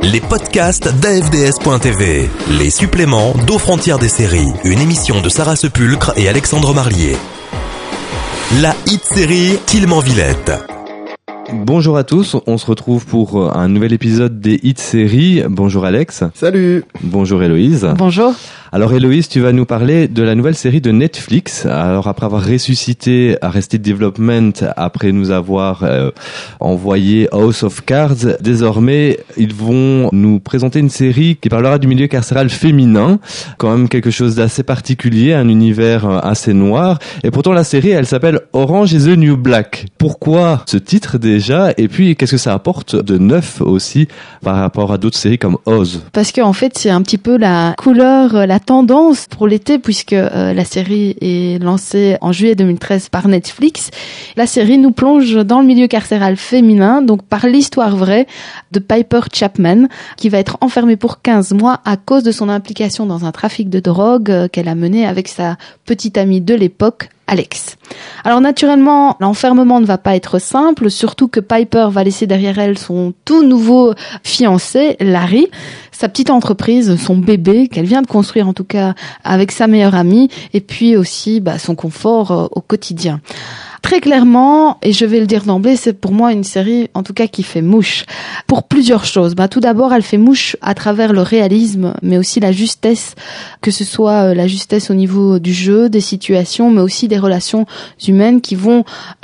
Les podcasts d'AFDS.tv, les suppléments d'Aux frontières des séries, une émission de Sarah Sepulcre et Alexandre Marlier. La hit série Tilman Villette. Bonjour à tous, on se retrouve pour un nouvel épisode des hit séries. Bonjour Alex. Salut. Bonjour Héloïse. Bonjour. Alors Héloïse, tu vas nous parler de la nouvelle série de Netflix. Alors après avoir ressuscité Arrested Development, après nous avoir envoyé House of Cards, désormais ils vont nous présenter une série qui parlera du milieu carcéral féminin. Quand même quelque chose d'assez particulier, un univers assez noir. Et pourtant la série, elle s'appelle Orange is the New Black. Pourquoi ce titre déjà? Et puis qu'est-ce que ça apporte de neuf aussi par rapport à d'autres séries comme Oz? Parce que en fait c'est un petit peu la couleur, la tendance pour l'été, puisque la série est lancée en juillet 2013 par Netflix. La série nous plonge dans le milieu carcéral féminin, donc par l'histoire vraie de Piper Chapman, qui va être enfermée pour 15 mois à cause de son implication dans un trafic de drogue qu'elle a mené avec sa petite amie de l'époque, Alex. Alors naturellement, l'enfermement ne va pas être simple, surtout que Piper va laisser derrière elle son tout nouveau fiancé, Larry, sa petite entreprise, son bébé qu'elle vient de construire en tout cas avec sa meilleure amie, et puis aussi son confort au quotidien. Très clairement, et je vais le dire d'emblée, c'est pour moi une série, en tout cas, qui fait mouche. Pour plusieurs choses. Tout d'abord, elle fait mouche à travers le réalisme, mais aussi la justesse, que ce soit la justesse au niveau du jeu, des situations, mais aussi des relations humaines qui vont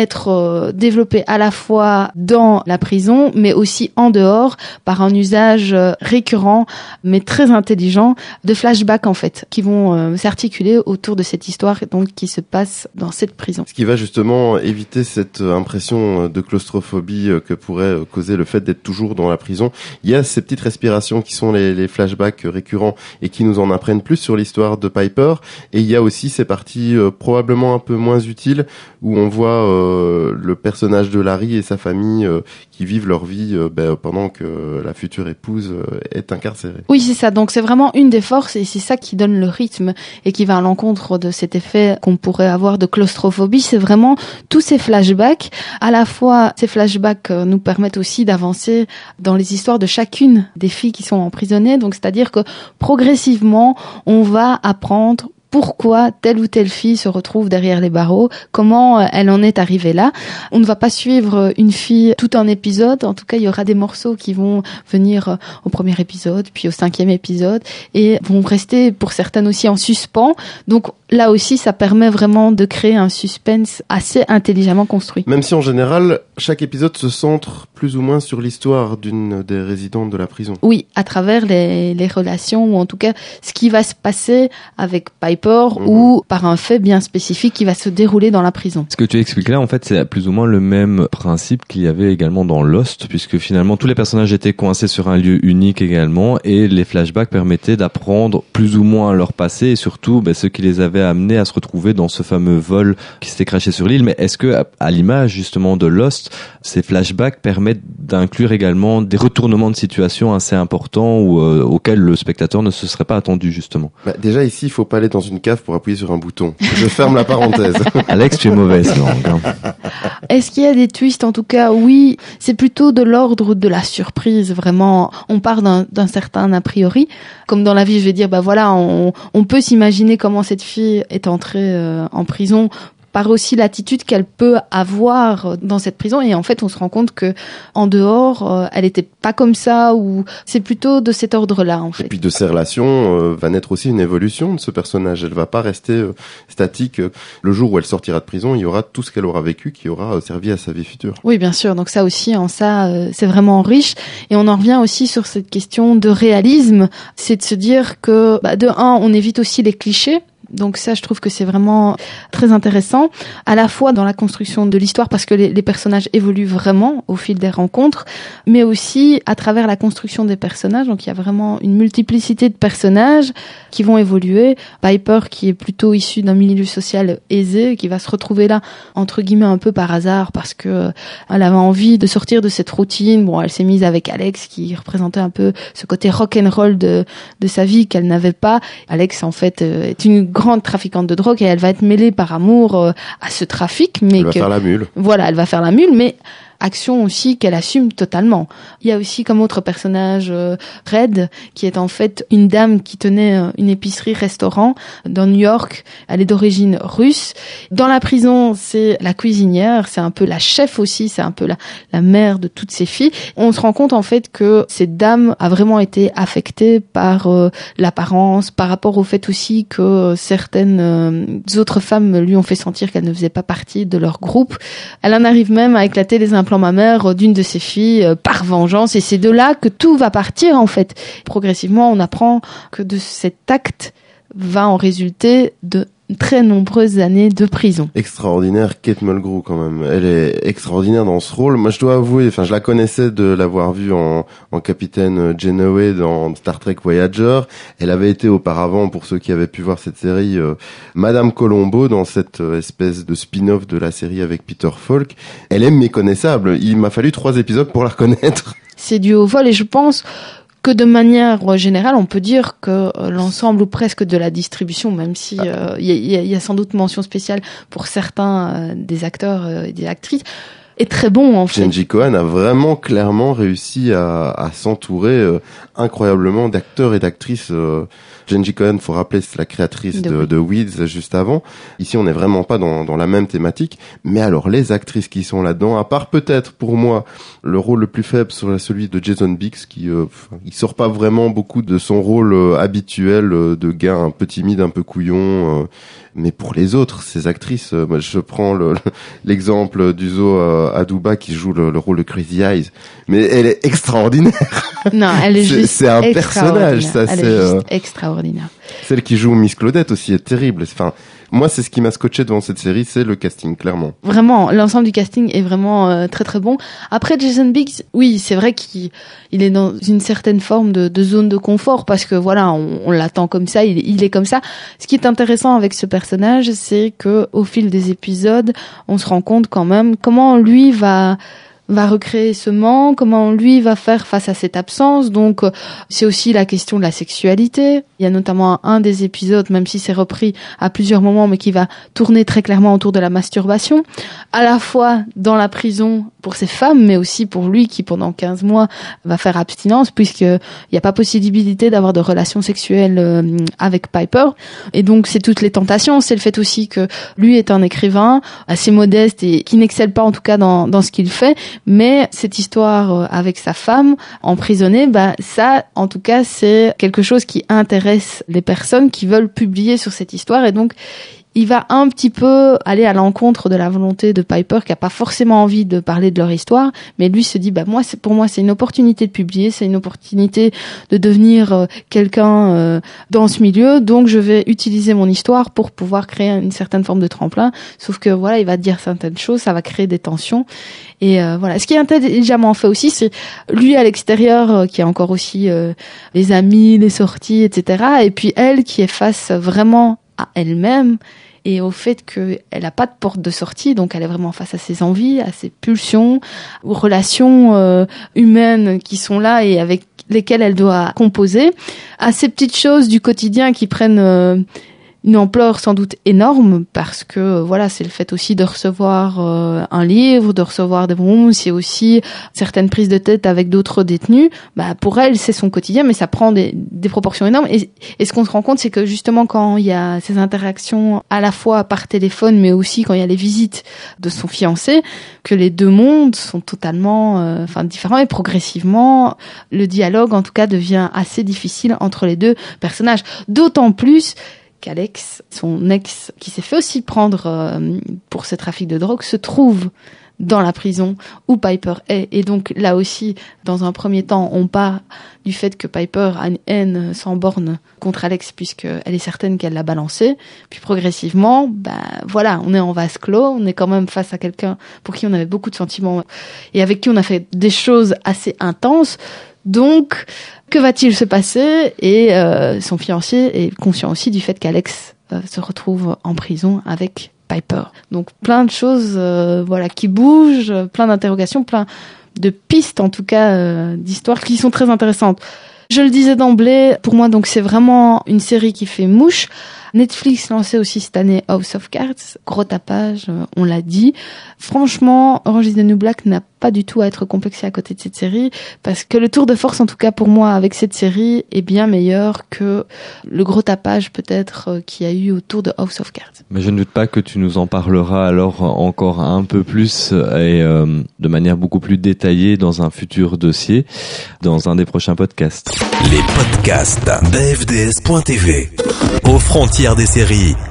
être développées à la fois dans la prison, mais aussi en dehors, par un usage récurrent, mais très intelligent, de flashbacks, en fait, qui vont s'articuler autour de cette histoire, donc, qui se passe dans cette prison. Ce qui va justement éviter cette impression de claustrophobie que pourrait causer le fait d'être toujours dans la prison. Il y a ces petites respirations qui sont les flashbacks récurrents et qui nous en apprennent plus sur l'histoire de Piper. Et il y a aussi ces parties probablement un peu moins utiles où on voit le personnage de Larry et sa famille qui vivent leur vie pendant que la future épouse est incarcérée. Oui, c'est ça. Donc c'est vraiment une des forces et c'est ça qui donne le rythme et qui va à l'encontre de cet effet qu'on pourrait avoir de claustrophobie. C'est vraiment tous ces flashbacks. À la fois, ces flashbacks nous permettent aussi d'avancer dans les histoires de chacune des filles qui sont emprisonnées. Donc c'est-à-dire que progressivement, on va apprendre pourquoi telle ou telle fille se retrouve derrière les barreaux, comment elle en est arrivée là. On ne va pas suivre une fille tout un épisode, en tout cas il y aura des morceaux qui vont venir au premier épisode, puis au 5e épisode, et vont rester pour certaines aussi en suspens. Donc là aussi ça permet vraiment de créer un suspense assez intelligemment construit. Même si en général, chaque épisode se centre plus ou moins sur l'histoire d'une des résidentes de la prison. Oui, à travers les relations, ou en tout cas ce qui va se passer avec Piper, ou par un fait bien spécifique qui va se dérouler dans la prison. Ce que tu expliques là, en fait, c'est plus ou moins le même principe qu'il y avait également dans Lost, puisque finalement tous les personnages étaient coincés sur un lieu unique également, et les flashbacks permettaient d'apprendre plus ou moins leur passé, et surtout ce qui les avait amenés à se retrouver dans ce fameux vol qui s'était crashé sur l'île. Mais est-ce que, à l'image justement de Lost, ces flashbacks permettent d'inclure également des retournements de situation assez importants auxquels le spectateur ne se serait pas attendu justement? Déjà ici, il faut pas aller dans une cave pour appuyer sur un bouton. Je ferme la parenthèse. Alex, tu es mauvaise langue. Est-ce qu'il y a des twists? En tout cas, oui. C'est plutôt de l'ordre de la surprise, vraiment. On part d'un certain a priori. Comme dans la vie, je vais dire, on peut s'imaginer comment cette fille est entrée en prison par aussi l'attitude qu'elle peut avoir dans cette prison, et en fait on se rend compte que en dehors elle était pas comme ça, ou c'est plutôt de cet ordre-là en fait. Et puis de ces relations va naître aussi une évolution de ce personnage. Elle va pas rester statique. Le jour où elle sortira de prison, il y aura tout ce qu'elle aura vécu qui aura servi à sa vie future. Oui, bien sûr. Donc ça aussi, c'est vraiment riche, et on en revient aussi sur cette question de réalisme. C'est de se dire que de un, on évite aussi les clichés. Donc ça, je trouve que c'est vraiment très intéressant, à la fois dans la construction de l'histoire, parce que les personnages évoluent vraiment au fil des rencontres, mais aussi à travers la construction des personnages. Donc il y a vraiment une multiplicité de personnages qui vont évoluer. Piper, qui est plutôt issu d'un milieu social aisé, qui va se retrouver là, entre guillemets, un peu par hasard, parce que elle avait envie de sortir de cette routine. Bon, elle s'est mise avec Alex, qui représentait un peu ce côté rock'n'roll de sa vie qu'elle n'avait pas. Alex, en fait, est une grande trafiquante de drogue, et elle va être mêlée par amour à ce trafic, mais elle va faire la mule. Voilà, elle va faire la mule, mais action aussi qu'elle assume totalement. Il y a aussi comme autre personnage Red, qui est en fait une dame qui tenait une épicerie-restaurant dans New York. Elle est d'origine russe. Dans la prison, c'est la cuisinière, c'est un peu la chef aussi, c'est un peu la mère de toutes ces filles. On se rend compte en fait que cette dame a vraiment été affectée par l'apparence, par rapport au fait aussi que certaines autres femmes lui ont fait sentir qu'elle ne faisait pas partie de leur groupe. Elle en arrive même à éclater les implants mammaires d'une de ses filles par vengeance, et c'est de là que tout va partir en fait. Progressivement, on apprend que de cet acte va en résulter de très nombreuses années de prison. Extraordinaire, Kate Mulgrew quand même. Elle est extraordinaire dans ce rôle. Moi, je dois avouer, enfin, je la connaissais de l'avoir vue en capitaine Janeway dans Star Trek Voyager. Elle avait été auparavant, pour ceux qui avaient pu voir cette série, Madame Colombo dans cette espèce de spin-off de la série avec Peter Falk. Elle est méconnaissable. Il m'a fallu 3 épisodes pour la reconnaître. C'est dû au vol, et je pense que de manière générale, on peut dire que l'ensemble ou presque de la distribution, même si y a sans doute mention spéciale pour certains des acteurs et des actrices, est très bon en fait. Jenji Kohan a vraiment clairement réussi à s'entourer incroyablement d'acteurs et d'actrices. Jenji Kohan, faut rappeler, c'est la créatrice de Weeds juste avant. Ici, on n'est vraiment pas dans la même thématique. Mais alors, les actrices qui sont là-dedans, à part peut-être pour moi le rôle le plus faible serait celui de Jason Biggs, qui il sort pas vraiment beaucoup de son rôle habituel de gars un peu timide, un peu couillon. Mais pour les autres, ces actrices, moi, je prends l'exemple d'Uzo Aduba qui joue le rôle de Crazy Eyes. Mais elle est extraordinaire. Non, elle est juste c'est un personnage, ça. Elle est juste extraordinaire. Celle qui joue Miss Claudette aussi est terrible. Enfin, moi, c'est ce qui m'a scotché devant cette série, c'est le casting, clairement. Vraiment, l'ensemble du casting est vraiment très très bon. Après, Jason Biggs, oui, c'est vrai qu'il est dans une certaine forme de zone de confort, parce que voilà, on l'attend comme ça, il est comme ça. Ce qui est intéressant avec ce personnage, c'est que au fil des épisodes, on se rend compte quand même comment lui va recréer ce manque, comment lui va faire face à cette absence. Donc c'est aussi la question de la sexualité. Il y a notamment un des épisodes, même si c'est repris à plusieurs moments, mais qui va tourner très clairement autour de la masturbation, à la fois dans la prison pour ces femmes, mais aussi pour lui qui pendant 15 mois va faire abstinence, puisqu'il n'y a pas possibilité d'avoir de relations sexuelles avec Piper. Et donc c'est toutes les tentations, c'est le fait aussi que lui est un écrivain assez modeste et qui n'excelle pas en tout cas dans ce qu'il fait, mais cette histoire avec sa femme emprisonnée, ça en tout cas c'est quelque chose qui intéresse les personnes qui veulent publier sur cette histoire, et donc il va un petit peu aller à l'encontre de la volonté de Piper, qui a pas forcément envie de parler de leur histoire, mais lui se dit pour moi c'est une opportunité de publier, c'est une opportunité de devenir quelqu'un dans ce milieu, donc je vais utiliser mon histoire pour pouvoir créer une certaine forme de tremplin. Sauf que voilà, il va dire certaines choses, ça va créer des tensions. Et voilà, ce qui est intelligemment fait aussi, c'est lui à l'extérieur qui a encore aussi les amis, les sorties, etc. Et puis elle qui est face vraiment à elle-même et au fait qu'elle n'a pas de porte de sortie, donc elle est vraiment face à ses envies, à ses pulsions, aux relations humaines qui sont là et avec lesquelles elle doit composer, à ces petites choses du quotidien qui prennent une ampleur sans doute énorme, parce que voilà, c'est le fait aussi de recevoir un livre, de recevoir des bonbons, c'est aussi certaines prises de tête avec d'autres détenus. Pour elle, c'est son quotidien, mais ça prend des proportions énormes. Et ce qu'on se rend compte, c'est que justement quand il y a ces interactions à la fois par téléphone, mais aussi quand il y a les visites de son fiancé, que les deux mondes sont totalement différents, et progressivement le dialogue en tout cas devient assez difficile entre les deux personnages. D'autant plus qu'Alex, son ex, qui s'est fait aussi prendre pour ce trafic de drogue, se trouve dans la prison où Piper est. Et donc là aussi, dans un premier temps, on part du fait que Piper a une haine sans borne contre Alex, puisqu'elle est certaine qu'elle l'a balancé. Puis progressivement, voilà, on est en vase clos, on est quand même face à quelqu'un pour qui on avait beaucoup de sentiments et avec qui on a fait des choses assez intenses. Donc, que va-t-il se passer? Et son fiancé est conscient aussi du fait qu'Alex se retrouve en prison avec Piper. Donc, plein de choses qui bougent, plein d'interrogations, plein de pistes, en tout cas, d'histoires qui sont très intéressantes. Je le disais d'emblée, pour moi, donc c'est vraiment une série qui fait mouche. Netflix lançait aussi cette année House of Cards, gros tapage, on l'a dit. Franchement, Orange is the New Black n'a pas du tout à être complexé à côté de cette série, parce que le tour de force, en tout cas pour moi, avec cette série, est bien meilleur que le gros tapage peut-être qu'il y a eu autour de House of Cards. Mais je ne doute pas que tu nous en parleras alors encore un peu plus et de manière beaucoup plus détaillée dans un futur dossier, dans un des prochains podcasts. Les podcasts d'AFDS.tv. Aux frontières des séries.